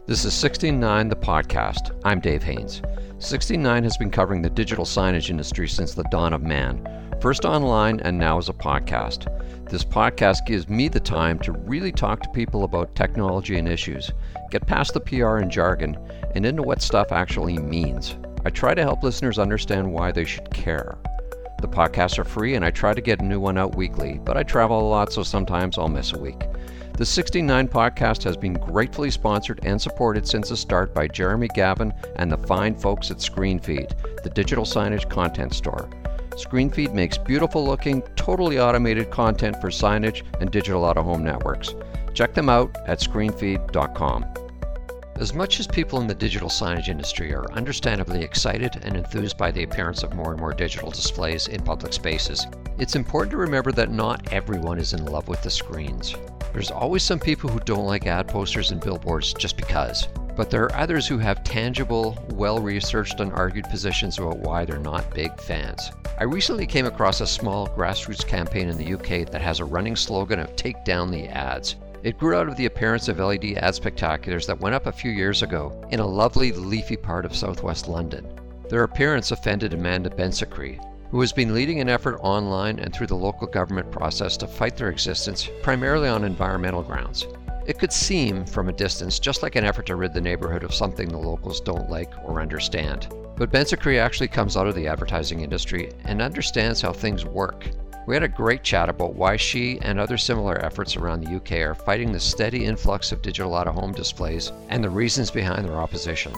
This is 69 the podcast. I'm Dave Haynes. 69 has been covering the digital signage industry since the dawn of man, first online and now as a podcast. This podcast gives me the time to really talk to people about technology and issues, get past the PR and jargon, and into what stuff actually means. I try to help listeners understand why they should care. The podcasts are free and I try to get a new one out weekly, but I travel a lot, so sometimes I'll miss a week. The 69 podcast has been gratefully sponsored and supported since the start by Jeremy Gavin and the fine folks at ScreenFeed, the digital signage content store. ScreenFeed makes beautiful looking, totally automated content for signage and digital out-of-home networks. Check them out at screenfeed.com. As much as people in the digital signage industry are understandably excited and enthused by the appearance of more and more digital displays in public spaces, it's important to remember that not everyone is in love with the screens. There's always some people who don't like ad posters and billboards just because, but there are others who have tangible, well-researched and argued positions about why they're not big fans. I recently came across a small grassroots campaign in the UK that has a running slogan of "Take down the ads." It grew out of the appearance of LED ad spectaculars that went up a few years ago in a lovely, leafy part of southwest London. Their appearance offended Amanda Bensacree, who has been leading an effort online and through the local government process to fight their existence, primarily on environmental grounds. It could seem, from a distance, just like an effort to rid the neighborhood of something the locals don't like or understand. But Bensacree actually comes out of the advertising industry and understands how things work. We had a great chat about why she and other similar efforts around the UK are fighting the steady influx of digital out-of-home displays and the reasons behind their opposition.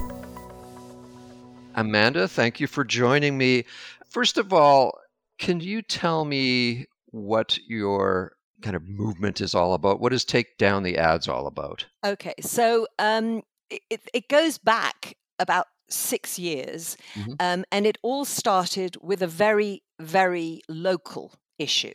Amanda, thank you for joining me. First of all, can you tell me what your kind of movement is all about? What is Take Down the Ads all about? Okay, so it goes back about 6 years, and it all started with a very, very local issue,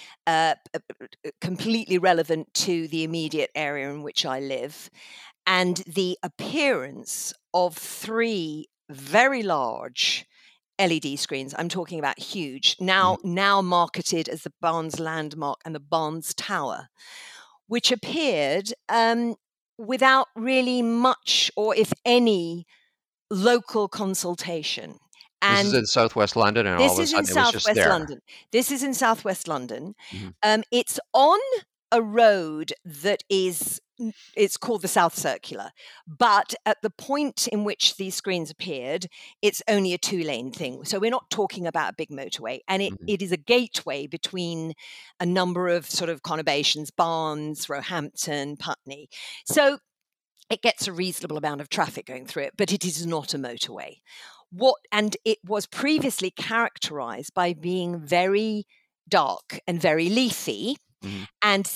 completely relevant to the immediate area in which I live, and the appearance of 3 very large LED screens. I'm talking about huge, now marketed as the Barnes Landmark and the Barnes Tower, which appeared without really much, or if any, local consultation. And this is in southwest London, and all of a sudden it was just there. London. This is in southwest London. It's on a road that it's called the South Circular, but at the point in which these screens appeared, it's only a 2-lane thing. So we're not talking about a big motorway, and it is a gateway between a number of sort of conurbations, Barnes, Roehampton, Putney. So it gets a reasonable amount of traffic going through it, but it is not a motorway. And it was previously characterized by being very dark and very leafy, and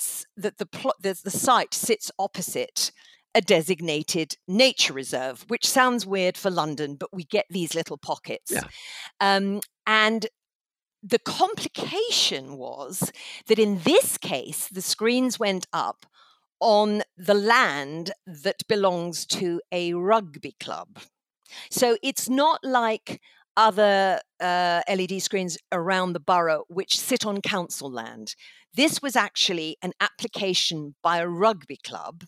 the site sits opposite a designated nature reserve, which sounds weird for London, but we get these little pockets. Yeah. And the complication was that in this case, the screens went up on the land that belongs to a rugby club. So it's not like other LED screens around the borough which sit on council land. This was actually an application by a rugby club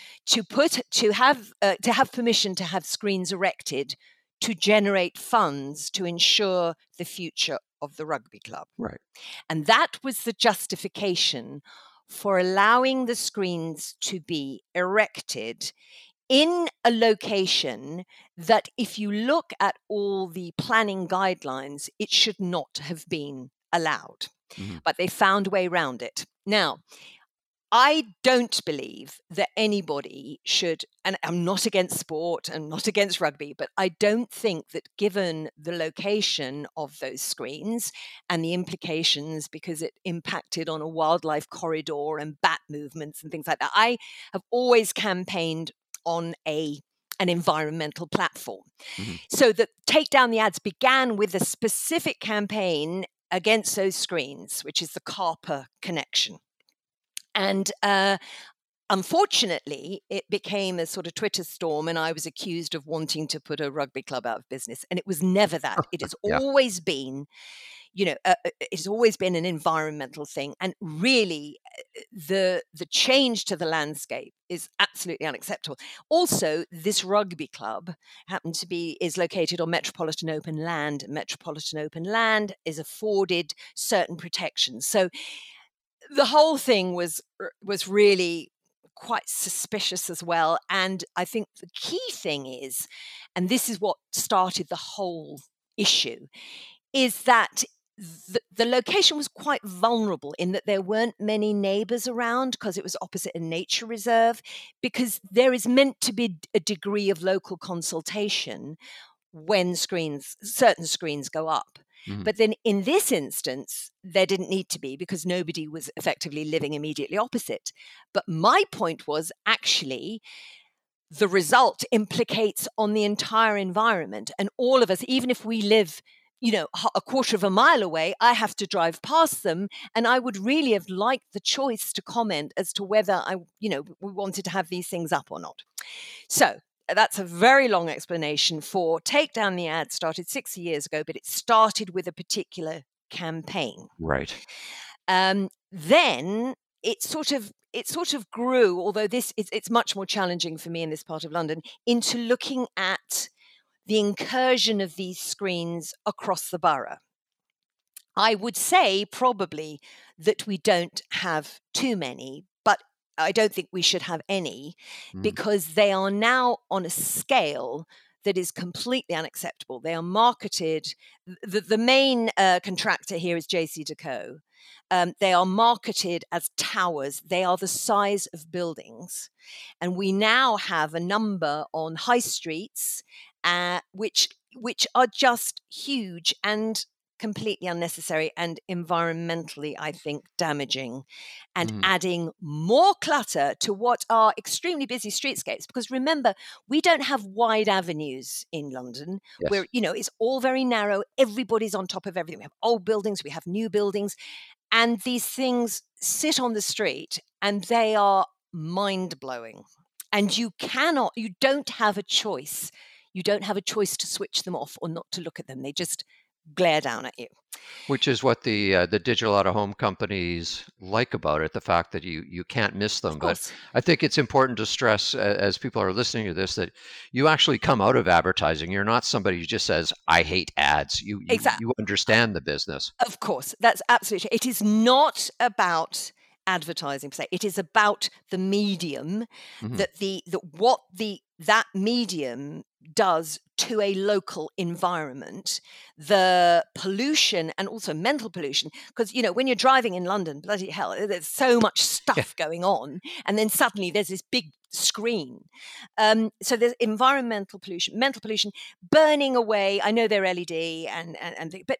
to have permission to have screens erected to generate funds to ensure the future of the rugby club. Right. And that was the justification for allowing the screens to be erected in a location that, if you look at all the planning guidelines, it should not have been allowed. But they found a way around it. Now, I don't believe that anybody should, and I'm not against sport and not against rugby, but I don't think that, given the location of those screens and the implications, because it impacted on a wildlife corridor and bat movements and things like that, I have always campaigned on an environmental platform. So the Take Down the Ads began with a specific campaign against those screens, which is the CARPA connection. And unfortunately, it became a sort of Twitter storm, and I was accused of wanting to put a rugby club out of business. And it was never that. It has always been, it's always been an environmental thing. And really, the change to the landscape is absolutely unacceptable. Also, this rugby club is located on Metropolitan Open Land. Metropolitan Open Land is afforded certain protections. So the whole thing was really quite suspicious as well. And I think the key thing is, and this is what started the whole issue, is that the location was quite vulnerable in that there weren't many neighbors around because it was opposite a nature reserve, because there is meant to be a degree of local consultation when certain screens go up. But then in this instance, there didn't need to be, because nobody was effectively living immediately opposite. But my point was, actually, the result implicates on the entire environment. And all of us, even if we live, a quarter of a mile away, I have to drive past them. And I would really have liked the choice to comment as to whether we wanted to have these things up or not. So that's a very long explanation for Take Down the Ad. Started 6 years ago, but it started with a particular campaign. Right. Then it sort of grew, although it's much more challenging for me in this part of London, into looking at the incursion of these screens across the borough. I would say probably that we don't have too many, but I don't think we should have any, because they are now on a scale that is completely unacceptable. They are marketed. The main contractor here is JCDecaux. They are marketed as towers. They are the size of buildings. And we now have a number on high streets, which are just huge and completely unnecessary and environmentally, I think, damaging, and adding more clutter to what are extremely busy streetscapes. Because remember, we don't have wide avenues in London, where, it's all very narrow. Everybody's on top of everything. We have old buildings, we have new buildings, and these things sit on the street and they are mind-blowing. And you don't have a choice. You don't have a choice to switch them off or not to look at them. They just glare down at you. Which is what the digital out-of-home companies like about it, the fact that you can't miss them. But I think it's important to stress, as people are listening to this, that you actually come out of advertising. You're not somebody who just says, I hate ads. You understand the business. Of course, that's absolutely. It is not about advertising per se. It is about the medium, that medium does to a local environment, the pollution, and also mental pollution. Because, when you're driving in London, bloody hell, there's so much stuff going on. And then suddenly there's this big screen. So there's environmental pollution, mental pollution, burning away. I know they're LED but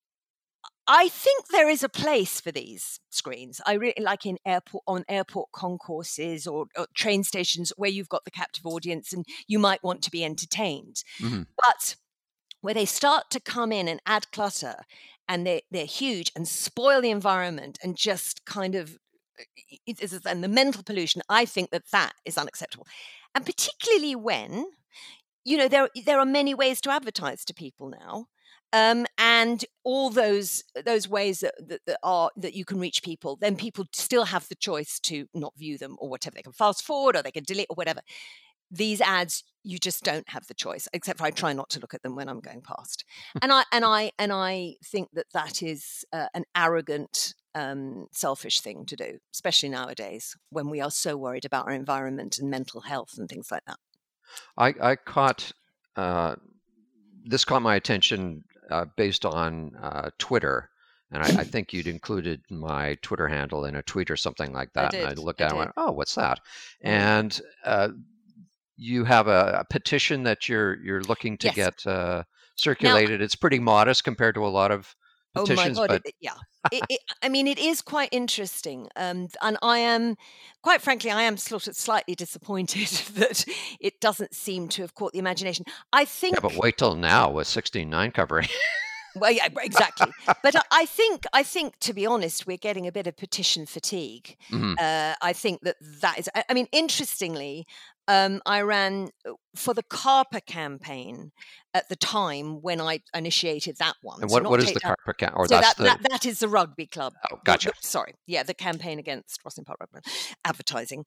I think there is a place for these screens. I really like on airport concourses or train stations where you've got the captive audience and you might want to be entertained. But where they start to come in and add clutter, and they're huge and spoil the environment and just kind of, and the mental pollution, I think that is unacceptable. And particularly when, there are many ways to advertise to people now. And all those ways that you can reach people, then people still have the choice to not view them or whatever. They can fast forward or they can delete or whatever. These ads, you just don't have the choice, except for I try not to look at them when I'm going past. And I think that is an arrogant, selfish thing to do, especially nowadays when we are so worried about our environment and mental health and things like that. I caught this caught my attention based on Twitter, and I think you'd included my Twitter handle in a tweet or something like that. And I looked at it and went, "Oh, what's that?" And you have a petition that you're looking to get circulated. Now, it's pretty modest compared to a lot of petitions. Oh my God! It is quite interesting, and I am, quite frankly, sort of slightly disappointed that it doesn't seem to have caught the imagination. I think. Yeah, but wait till now with 16:9 covering. Well, yeah, exactly. But I think, to be honest, we're getting a bit of petition fatigue. I think that is. Interestingly, I ran for the CARPA campaign at the time when I initiated that one. And So what is Take the Down. CARPA campaign? Or So that's that is the rugby club. Oh, gotcha. The campaign against Rosslyn Park Rugby advertising.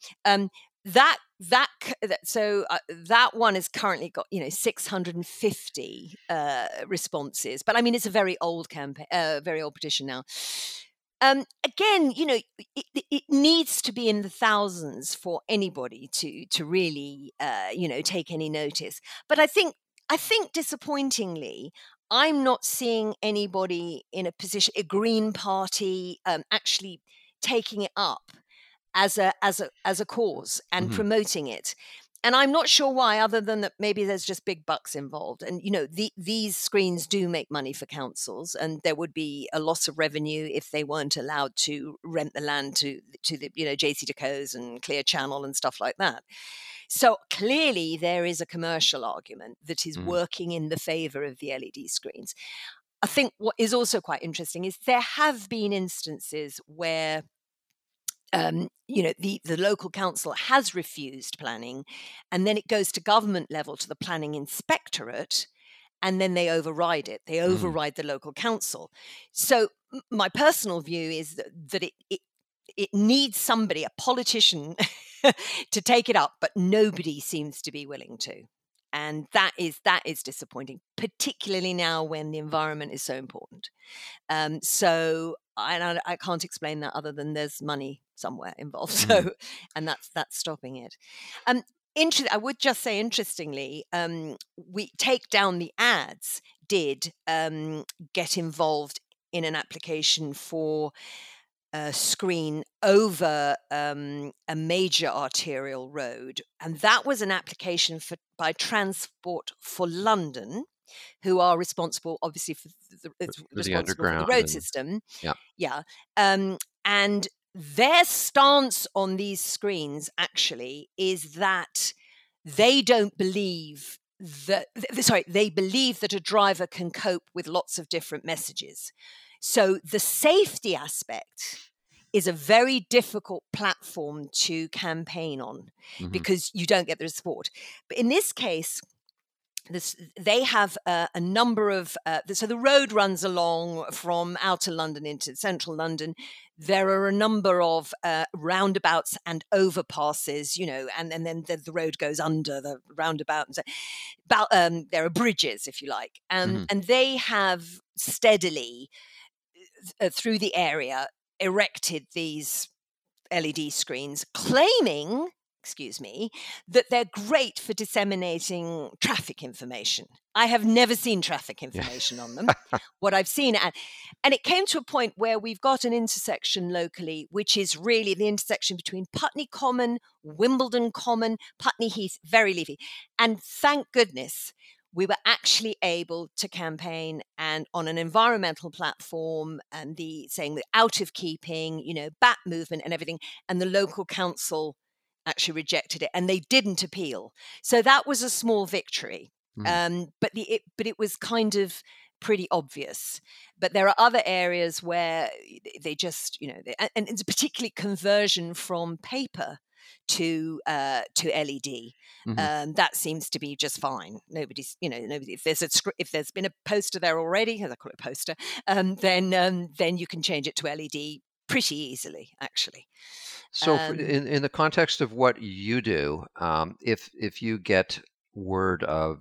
That one has currently got 650 responses, but I mean it's a very old campaign, very old petition now. Again, it needs to be in the thousands for anybody to really take any notice. But I think disappointingly, I'm not seeing anybody in a position, a Green Party, actually taking it up as a cause and promoting it. And I'm not sure why, other than that maybe there's just big bucks involved. And, these screens do make money for councils, and there would be a loss of revenue if they weren't allowed to rent the land to the, JCDecaux and Clear Channel and stuff like that. So clearly there is a commercial argument that is working in the favor of the LED screens. I think what is also quite interesting is there have been instances where the local council has refused planning, and then it goes to government level to the planning inspectorate, and then they override it. They override the local council. So my personal view is that it needs somebody, a politician, to take it up, but nobody seems to be willing to. And that is disappointing, particularly now when the environment is so important. So I can't explain that other than there's money somewhere involved. So, and that's stopping it. I would just say, interestingly, we Take Down the Ads did get involved in an application for a screen over a major arterial road, and that was an application by Transport for London, who are responsible, obviously, for the underground, for the road system. Yeah. And their stance on these screens actually is that they don't believe that. They believe that a driver can cope with lots of different messages. So the safety aspect is a very difficult platform to campaign on because you don't get the support. But in this case, they have a number of so the road runs along from outer London into central London. There are a number of roundabouts and overpasses, and then the road goes under the roundabout. And so, there are bridges, if you like, and they have steadily through the area erected these LED screens, claiming, that they're great for disseminating traffic information. I have never seen traffic information on them. What I've seen, and it came to a point where we've got an intersection locally, which is really the intersection between Putney Common, Wimbledon Common, Putney Heath, very leafy. And thank goodness we were actually able to campaign and on an environmental platform, and saying the out of keeping, bat movement and everything, and the local council actually rejected it, and they didn't appeal. So that was a small victory. But it was kind of pretty obvious. But there are other areas where they just, and it's particularly conversion from paper to LED. That seems to be just fine. Nobody's, if there's been a poster there already, as I call it poster, then you can change it to LED pretty easily, actually. So, in the context of what you do, if you get word of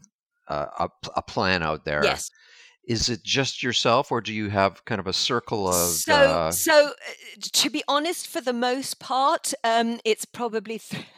a plan out there, yes. Is it just yourself, or do you have kind of a circle of? So to be honest, for the most part, it's probably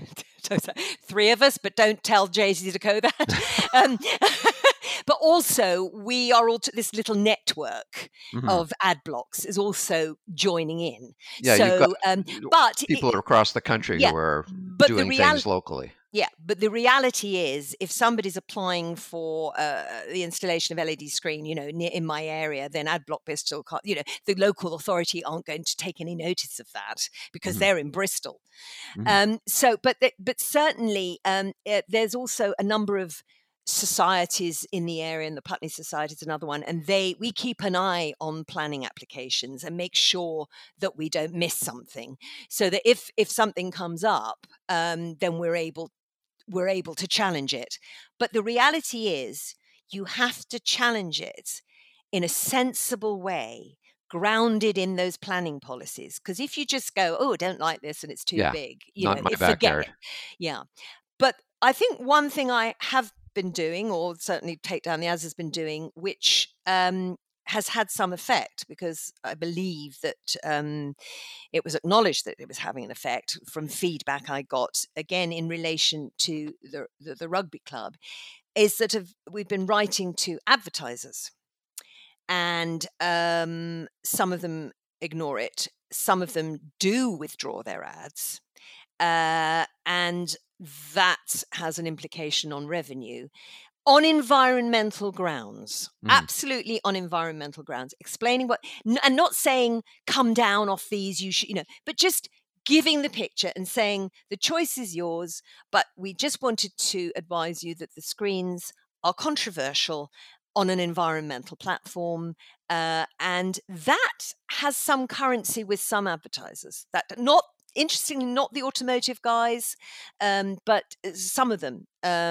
three of us, but don't tell JCDecaux that. But also, we are all this little network of ad blocks is also joining in. Yeah, so, but people across the country who are doing things locally. Yeah, but the reality is, if somebody's applying for the installation of LED screen, in my area, then Adblock Bristol can't, the local authority aren't going to take any notice of that because they're in Bristol. But certainly, there's also a number of societies in the area, and the Putney Society is another one, and we keep an eye on planning applications and make sure that we don't miss something, so that if something comes up, then we're able were able to challenge it. But the reality is you have to challenge it in a sensible way, grounded in those planning policies. Because if you just go, oh, I don't like this and it's too Yeah, big, not my forget backyard. it. Yeah. But I think one thing I have been doing, or certainly Take Down the Ads has been doing, which has had some effect, because I believe that it was acknowledged that it was having an effect from feedback I got, again, in relation to the rugby club, is that we've been writing to advertisers, and some of them ignore it. Some of them do withdraw their ads. And that has an implication on revenue on environmental grounds. Absolutely on environmental grounds, explaining what, and not saying come down off these, you should, but just giving the picture and saying the choice is yours, but we just wanted to advise you that the screens are controversial on an environmental platform, and that has some currency with some advertisers. That not interestingly, not the automotive guys, but some of them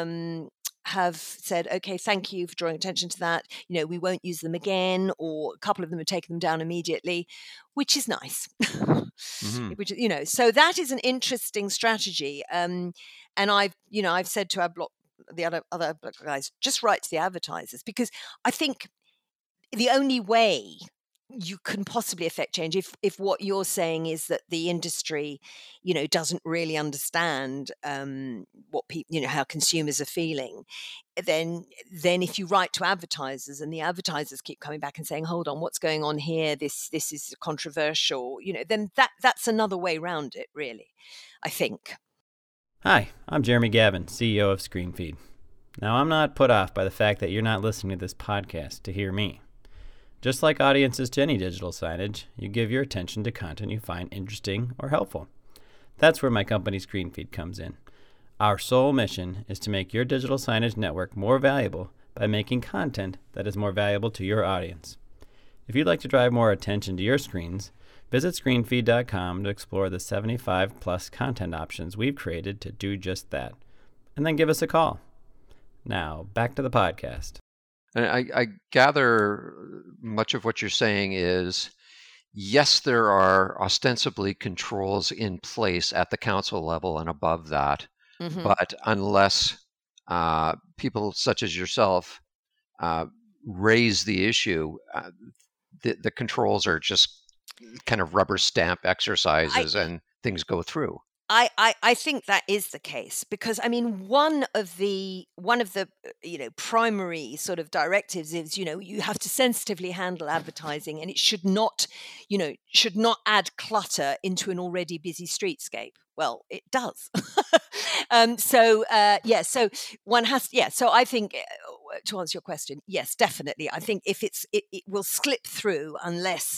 have said, okay, thank you for drawing attention to that. We won't use them again, or a couple of them have taken them down immediately, which is nice. Which, so that is an interesting strategy. And I've said to the other guys, just write to the advertisers, because I think the only way you can possibly affect change, if what you're saying is that the industry, doesn't really understand what people, how consumers are feeling, then if you write to advertisers and the advertisers keep coming back and saying, hold on, what's going on here? This is controversial, then that's another way around it, really, I think. Hi, I'm Jeremy Gavin, CEO of ScreenFeed. Now, I'm not put off by the fact that you're not listening to this podcast to hear me. Just like audiences to any digital signage, you give your attention to content you find interesting or helpful. That's where my company ScreenFeed comes in. Our sole mission is to make your digital signage network more valuable by making content that is more valuable to your audience. If you'd like to drive more attention to your screens, visit screenfeed.com to explore the 75-plus content options we've created to do just that. And then give us a call. Now, back to the podcast. And I gather much of what you're saying is, yes, there are ostensibly controls in place at the council level and above that, but unless people such as yourself raise the issue, the controls are just kind of rubber stamp exercises and things go through. I think that is the case, because one of the primary sort of directives is you have to sensitively handle advertising, and it should not add clutter into an already busy streetscape. Well, it does. So one has so I think, to answer your question, yes, definitely. I think if it will slip through unless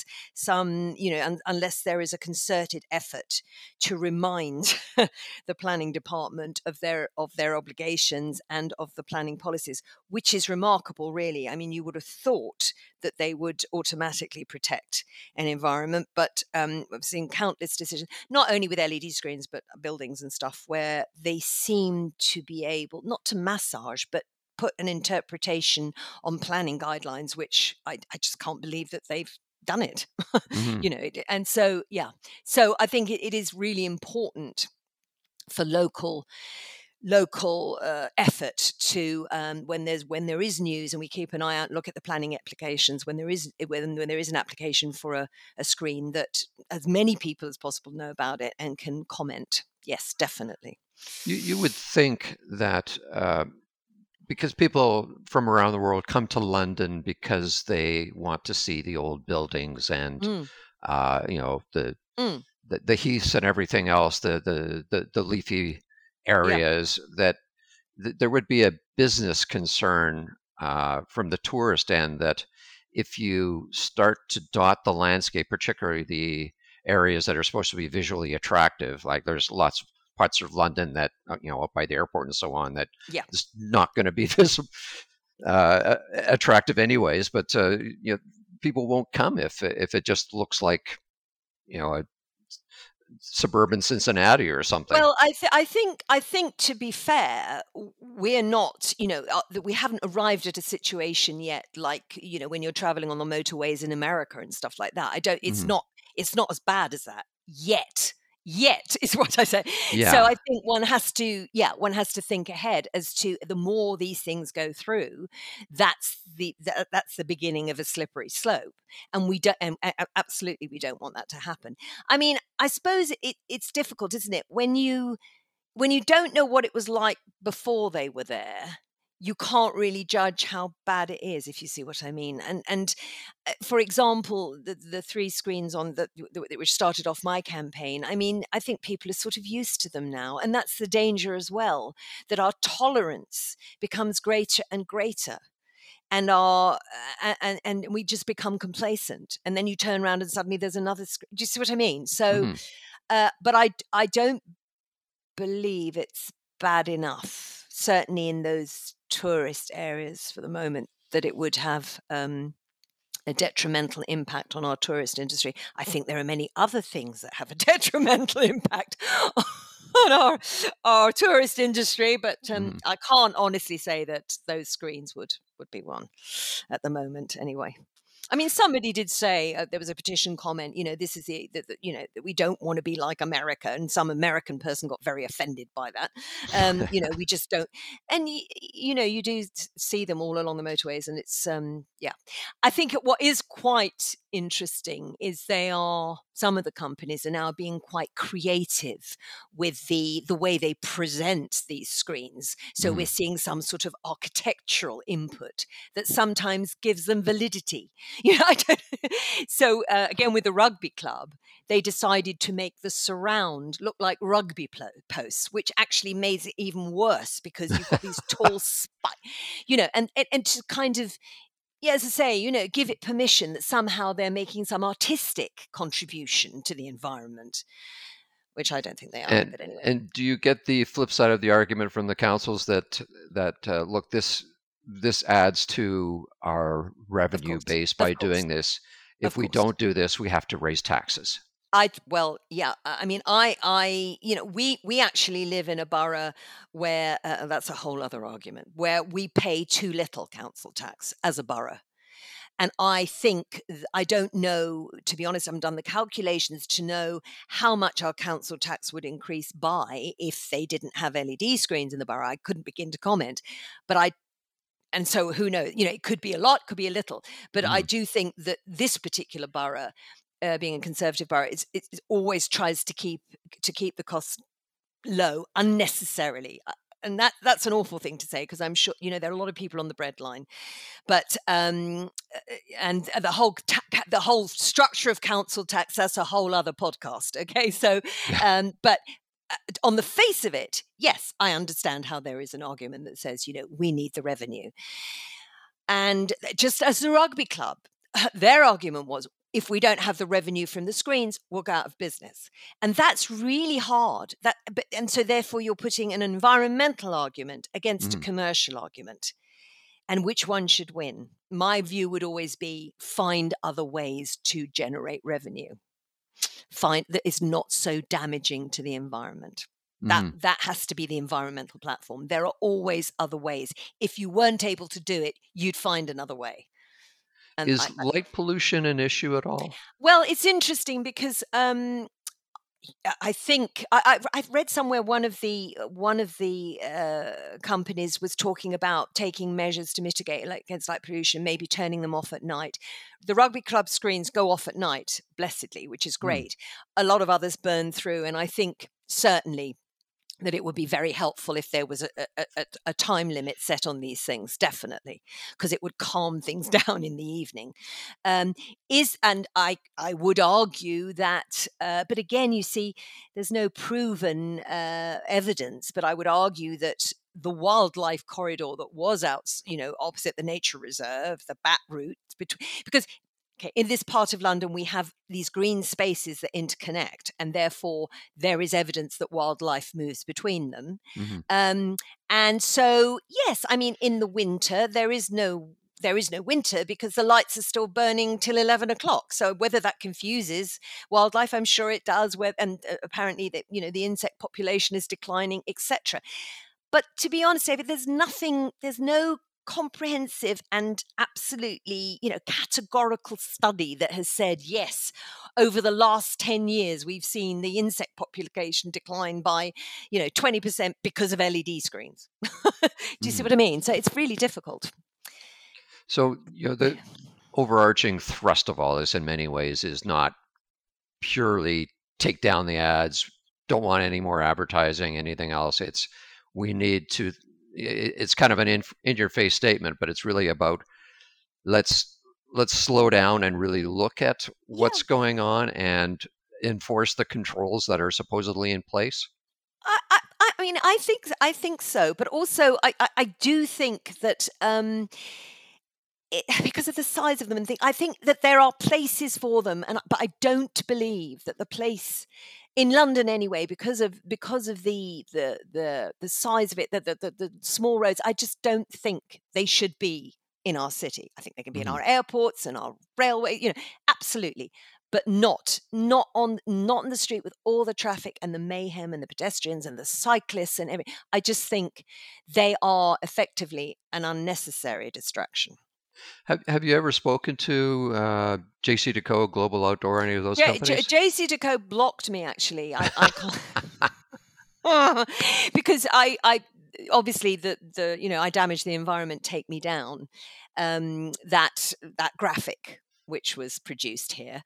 unless there is a concerted effort to remind the planning department of their obligations and of the planning policies, which is remarkable, really. You would have thought that they would automatically protect an environment, but I've seen countless decisions, not only with LED screens, but buildings and stuff, where they seem to be able not to massage, but put an interpretation on planning guidelines, which I just can't believe that they've done it. And so I think it is really important for local effort to when there is news, and we keep an eye out, look at the planning applications when there is an application for a screen, that as many people as possible know about it and can comment. Yes, definitely. You would think that because people from around the world come to London because they want to see the old buildings and the heaths and everything else, the leafy areas, that there would be a business concern from the tourist end that if you start to dot the landscape, particularly the areas that are supposed to be visually attractive, like there's lots of parts of London that up by the airport and so on, that is not going to be this attractive anyways. But people won't come if it just looks like suburban Cincinnati or something. Well, I think to be fair, we're not, we haven't arrived at a situation yet, like, when you're traveling on the motorways in America and stuff like that. It's Mhm. not as bad as that yet. Yet is what I say. Yeah. So I think one has to think ahead as to the more these things go through, that's the beginning of a slippery slope, and we don't, and absolutely we don't want that to happen. I mean, I suppose it's difficult, isn't it, when you don't know what it was like before they were there. You can't really judge how bad it is, if you see what I mean. And for example, the 3 screens on which started off my campaign, I mean, I think people are sort of used to them now, and that's the danger as well, that our tolerance becomes greater and greater, and and we just become complacent, and then you turn around and suddenly there's another screen. Do you see what I mean? So, Mhm. but I don't believe it's bad enough, certainly in those tourist areas for the moment, that it would have a detrimental impact on our tourist industry. I think there are many other things that have a detrimental impact on our tourist industry, but Mhm. I can't honestly say that those screens would be one at the moment anyway. I mean, somebody did say, there was a petition comment, this is that we don't want to be like America, and some American person got very offended by that. We just don't, and you do see them all along the motorways, and it's yeah. I think what is quite interesting is some of the companies are now being quite creative with the way they present these screens. So we're Mhm. seeing some sort of architectural input that sometimes gives them validity. I don't. So again, with the rugby club, they decided to make the surround look like rugby posts, which actually made it even worse because you've got these tall and to kind of, yeah, as I say, give it permission that somehow they're making some artistic contribution to the environment, which I don't think they are. And But anyway. and do you get the flip side of the argument from the councils that look, this adds to our Of revenue course, base by of course, doing this. of If we course. don't do this, we have to raise taxes. Well, yeah. I mean, we actually live in a borough where that's a whole other argument, where we pay too little council tax as a borough. And I think, I don't know, to be honest, I haven't done the calculations to know how much our council tax would increase by if they didn't have LED screens in the borough. I couldn't begin to comment, and so who knows? It could be a lot, could be a little, but I Mhm. do think that this particular borough, being a conservative borough, it always tries to keep the costs low unnecessarily. And that's an awful thing to say, because I'm sure there are a lot of people on the breadline, but and the whole structure of council tax, that's a whole other podcast. Okay, so but on the face of it, yes, I understand how there is an argument that says we need the revenue, and just as the rugby club, their argument was, if we don't have the revenue from the screens, we'll go out of business. And that's really hard. And so therefore you're putting an environmental argument against a Mhm. commercial argument. And which one should win? My view would always be, find other ways to generate revenue. Find that is not so damaging to the environment. Mhm. That has to be the environmental platform. There are always other ways. If you weren't able to do it, you'd find another way. And Is light pollution an issue at all? well, it's interesting because I think I've read somewhere one of the companies was talking about taking measures to mitigate against light pollution, maybe turning them off at night. The rugby club screens go off at night, blessedly, which is Mm. great. A lot of others burn through, and I think certainly that it would be very helpful if there was a time limit set on these things, definitely, because it would calm things down in the evening. And I would argue that, but again, you see, there's no proven evidence, but I would argue that the wildlife corridor that was out, opposite the nature reserve, the Bat route, because okay, in this part of London, we have these green spaces that interconnect, and therefore there is evidence that wildlife moves between them. Mhm. And so, yes, I mean, in the winter, there is no there is no winter because the lights are still burning till 11 o'clock. So whether that confuses wildlife, I'm sure it does. And apparently, the insect population is declining, etc. But to be honest, David, there's no comprehensive and absolutely, categorical study that has said, yes, over the last 10 years, we've seen the insect population decline by, 20% because of LED screens. Do you see what I mean? So it's really difficult. So, the overarching thrust of all this in many ways is not purely take down the ads, don't want any more advertising, anything else. It's kind of an in-your-face statement, but it's really about let's slow down and really look at what's going on and enforce the controls that are supposedly in place. I mean, I think so, but also I do think that because of the size of them and I think that there are places for them, but I don't believe that the place in London anyway, because of the size of it, the small roads, I just don't think they should be in our city. I think they can be in our airports and our railway, absolutely, but not on the street with all the traffic and the mayhem and the pedestrians and the cyclists and everything. I just think they are effectively an unnecessary distraction. Have you ever spoken to JCDecaux, Global Outdoor, any of those companies? JCDecaux blocked me, actually. I can't because I obviously I damaged the environment, take me down. That graphic which was produced here,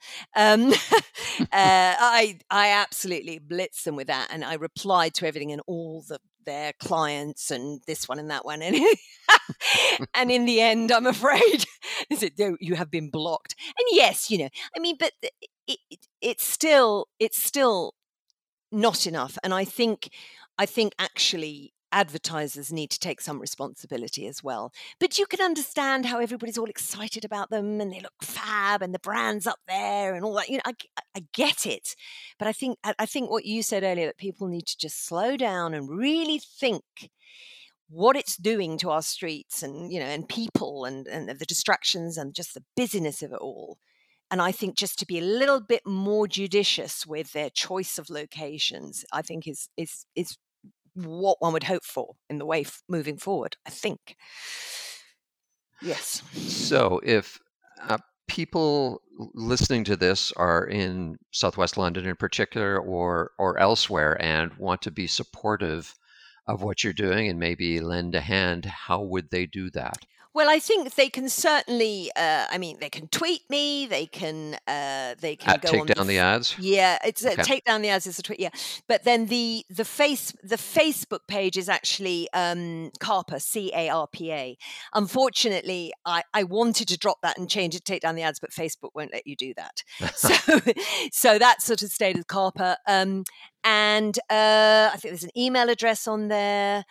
I absolutely blitzed them with that, and I replied to everything and all their clients and this one and that one, and and in the end, I'm afraid, you have been blocked. And yes, but it's still not enough. And I think actually advertisers need to take some responsibility as well. But you can understand how everybody's all excited about them and they look fab and the brand's up there and all that. I get it. But I think what you said earlier, that people need to just slow down and really think what it's doing to our streets and and people and the distractions and just the busyness of it all. And I think just to be a little bit more judicious with their choice of locations, I think is what one would hope for in the way moving forward, I think. Yes. So if people listening to this are in Southwest London in particular or elsewhere and want to be supportive of what you're doing and maybe lend a hand, how would they do that? Well, I think they can certainly. They can tweet me. They can go take on down the ads. Yeah, it's take down the ads is a tweet. Yeah, but then the Facebook page is actually CARPA, CARPA. Unfortunately, I wanted to drop that and change it, take down the ads, but Facebook won't let you do that. So that sort of stayed as CARPA. And I think there's an email address on there.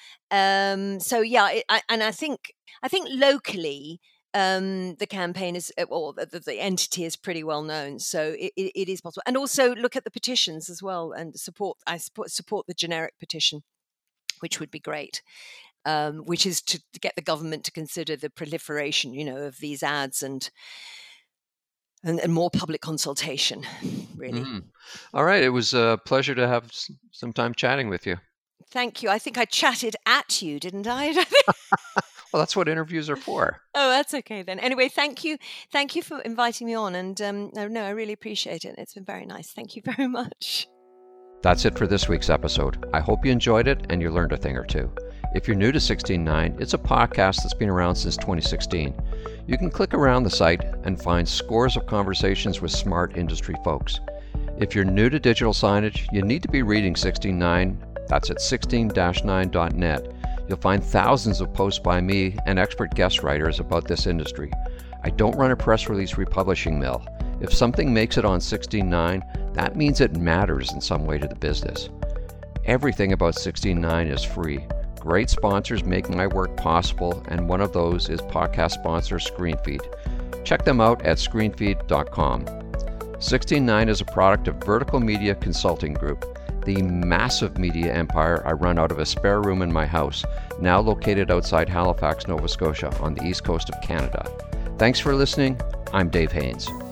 I think locally the campaign is, or the entity is pretty well known, so it is possible. And also look at the petitions as well and support the generic petition, which would be great. Which is to get the government to consider the proliferation, of these ads and more public consultation, really. All right. It was a pleasure to have some time chatting with you. Thank you. I think I chatted at you, didn't I? Well, that's what interviews are for. Oh, that's okay then. Anyway, thank you. Thank you for inviting me on. And I really appreciate it. It's been very nice. Thank you very much. That's it for this week's episode. I hope you enjoyed it and you learned a thing or two. If you're new to 16.9, it's a podcast that's been around since 2016. You can click around the site and find scores of conversations with smart industry folks. If you're new to digital signage, you need to be reading 16.9. That's at 16-9.net. You'll find thousands of posts by me and expert guest writers about this industry. I don't run a press release republishing mill. If something makes it on 16.9, that means it matters in some way to the business. Everything about 16.9 is free. Great sponsors make my work possible, and one of those is podcast sponsor ScreenFeed. Check them out at screenfeed.com. 16.9 is a product of Vertical Media Consulting Group. the massive media empire I run out of a spare room in my house, now located outside Halifax, Nova Scotia, on the east coast of Canada. Thanks for listening. I'm Dave Haynes.